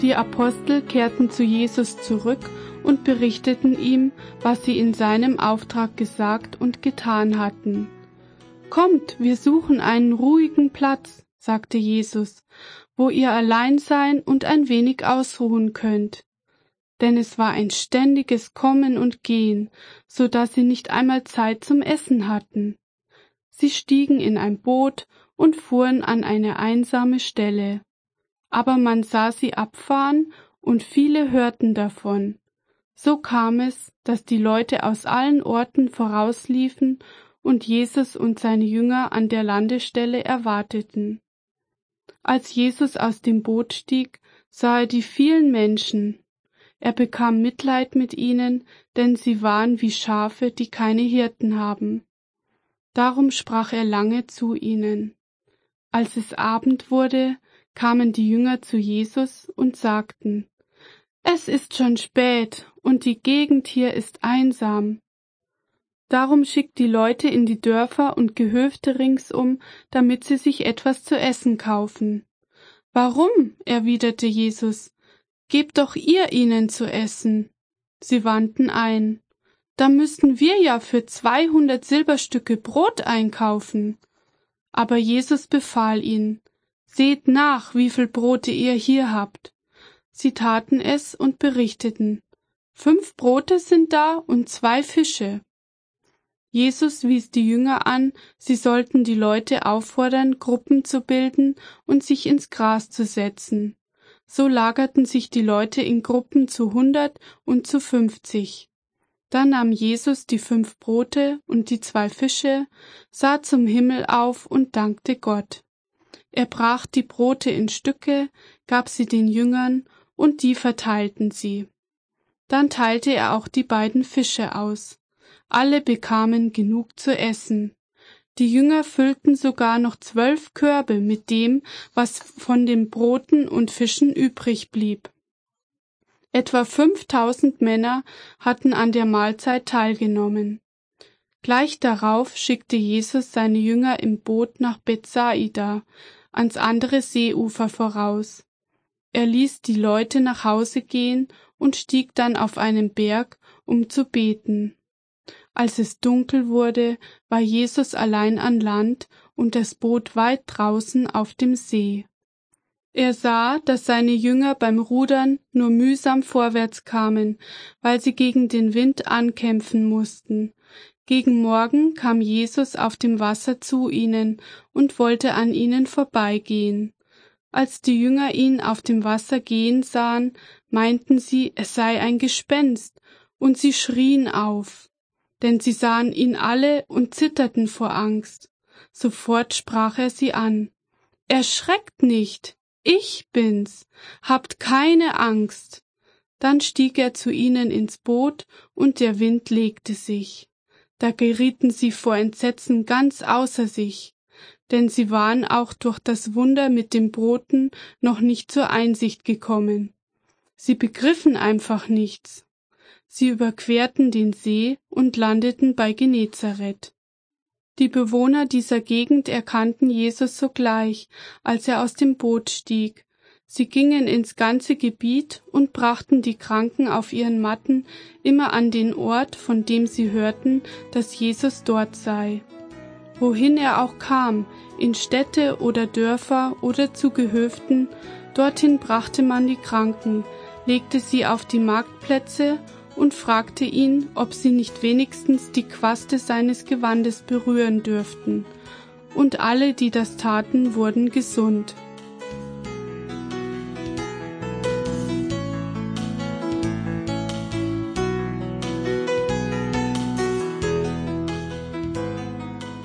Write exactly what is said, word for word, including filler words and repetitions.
Die Apostel kehrten zu Jesus zurück und berichteten ihm, was sie in seinem Auftrag gesagt und getan hatten. »Kommt, wir suchen einen ruhigen Platz«, sagte Jesus, »wo ihr allein sein und ein wenig ausruhen könnt.« Denn es war ein ständiges Kommen und Gehen, so dass sie nicht einmal Zeit zum Essen hatten. Sie stiegen in ein Boot und fuhren an eine einsame Stelle. Aber man sah sie abfahren, und viele hörten davon. So kam es, dass die Leute aus allen Orten vorausliefen und Jesus und seine Jünger an der Landestelle erwarteten. Als Jesus aus dem Boot stieg, sah er die vielen Menschen. Er bekam Mitleid mit ihnen, denn sie waren wie Schafe, die keine Hirten haben. Darum sprach er lange zu ihnen. Als es Abend wurde, kamen die Jünger zu Jesus und sagten: »Es ist schon spät, und die Gegend hier ist einsam. Darum schickt die Leute in die Dörfer und Gehöfte ringsum, damit sie sich etwas zu essen kaufen.« »Warum?« erwiderte Jesus. »Gebt doch ihr ihnen zu essen.« Sie wandten ein. »Da müssten wir ja für zweihundert Silberstücke Brot einkaufen.« Aber Jesus befahl ihnen: »Seht nach, wie viel Brote ihr hier habt.« Sie taten es und berichteten: »Fünf Brote sind da und zwei Fische.« Jesus wies die Jünger an, sie sollten die Leute auffordern, Gruppen zu bilden und sich ins Gras zu setzen. So lagerten sich die Leute in Gruppen zu hundert und zu fünfzig. Da nahm Jesus die fünf Brote und die zwei Fische, sah zum Himmel auf und dankte Gott. Er brach die Brote in Stücke, gab sie den Jüngern, und die verteilten sie. Dann teilte er auch die beiden Fische aus. Alle bekamen genug zu essen. Die Jünger füllten sogar noch zwölf Körbe mit dem, was von den Broten und Fischen übrig blieb. Etwa fünftausend Männer hatten an der Mahlzeit teilgenommen. Gleich darauf schickte Jesus seine Jünger im Boot nach Bethsaida, ans andere Seeufer voraus. Er ließ die Leute nach Hause gehen und stieg dann auf einen Berg, um zu beten. Als es dunkel wurde, war Jesus allein an Land und das Boot weit draußen auf dem See. Er sah, dass seine Jünger beim Rudern nur mühsam vorwärts kamen, weil sie gegen den Wind ankämpfen mussten. Gegen Morgen kam Jesus auf dem Wasser zu ihnen und wollte an ihnen vorbeigehen. Als die Jünger ihn auf dem Wasser gehen sahen, meinten sie, es sei ein Gespenst, und sie schrien auf. Denn sie sahen ihn alle und zitterten vor Angst. Sofort sprach er sie an: »Erschreckt nicht, ich bin's, habt keine Angst.« Dann stieg er zu ihnen ins Boot, und der Wind legte sich. Da gerieten sie vor Entsetzen ganz außer sich, denn sie waren auch durch das Wunder mit den Broten noch nicht zur Einsicht gekommen. Sie begriffen einfach nichts. Sie überquerten den See und landeten bei Genezareth. Die Bewohner dieser Gegend erkannten Jesus sogleich, als er aus dem Boot stieg. Sie gingen ins ganze Gebiet und brachten die Kranken auf ihren Matten immer an den Ort, von dem sie hörten, dass Jesus dort sei. Wohin er auch kam, in Städte oder Dörfer oder zu Gehöften, dorthin brachte man die Kranken, legte sie auf die Marktplätze und fragte ihn, ob sie nicht wenigstens die Quaste seines Gewandes berühren dürften. Und alle, die das taten, wurden gesund.